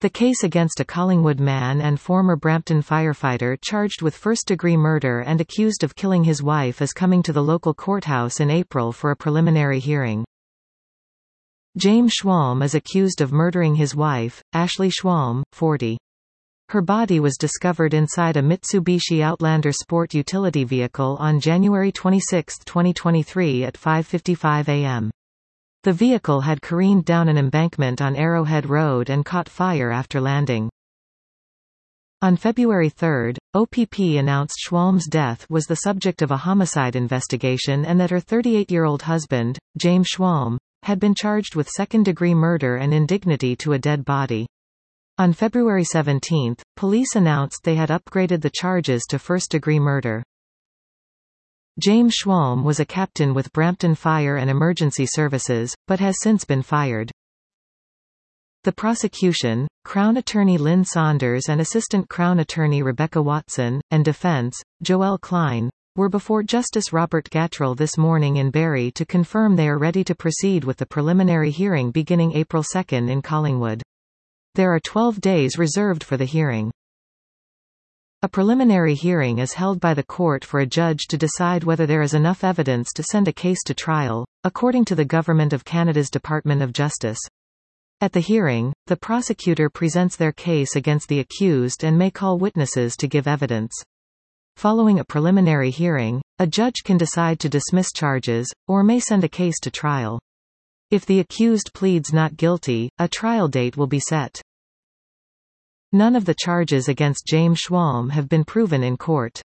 The case against a Collingwood man and former Brampton firefighter charged with first-degree murder and accused of killing his wife is coming to the local courthouse in April for a preliminary hearing. James Schwalm is accused of murdering his wife, Ashley Schwalm, 40. Her body was discovered inside a Mitsubishi Outlander sport utility vehicle on January 26, 2023 at 5:55 a.m. The vehicle had careened down an embankment on Arrowhead Road and caught fire after landing. On February 3, OPP announced Schwalm's death was the subject of a homicide investigation and that her 38-year-old husband, James Schwalm, had been charged with second-degree murder and indignity to a dead body. On February 17, police announced they had upgraded the charges to first-degree murder. James Schwalm was a captain with Brampton Fire and Emergency Services, but has since been fired. The prosecution, Crown Attorney Lynn Saunders and Assistant Crown Attorney Rebecca Watson, and defense, Joelle Klein, were before Justice Robert Gatrell this morning in Barrie to confirm they are ready to proceed with the preliminary hearing beginning April 2 in Collingwood. There are 12 days reserved for the hearing. A preliminary hearing is held by the court for a judge to decide whether there is enough evidence to send a case to trial, according to the Government of Canada's Department of Justice. At the hearing, the prosecutor presents their case against the accused and may call witnesses to give evidence. Following a preliminary hearing, a judge can decide to dismiss charges, or may send a case to trial. If the accused pleads not guilty, a trial date will be set. None of the charges against James Schwalm have been proven in court.